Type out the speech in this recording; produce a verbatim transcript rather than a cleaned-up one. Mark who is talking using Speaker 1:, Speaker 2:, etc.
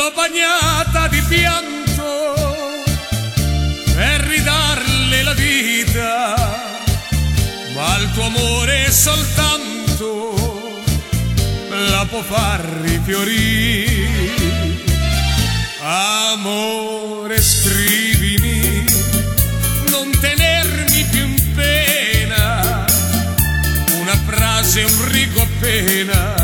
Speaker 1: l'ho bagnata di pianto per ridarle la vita, ma il tuo amore soltanto la può far rifiorire. Amore, scrivimi, non tenermi più in pena, una frase, un rigo appena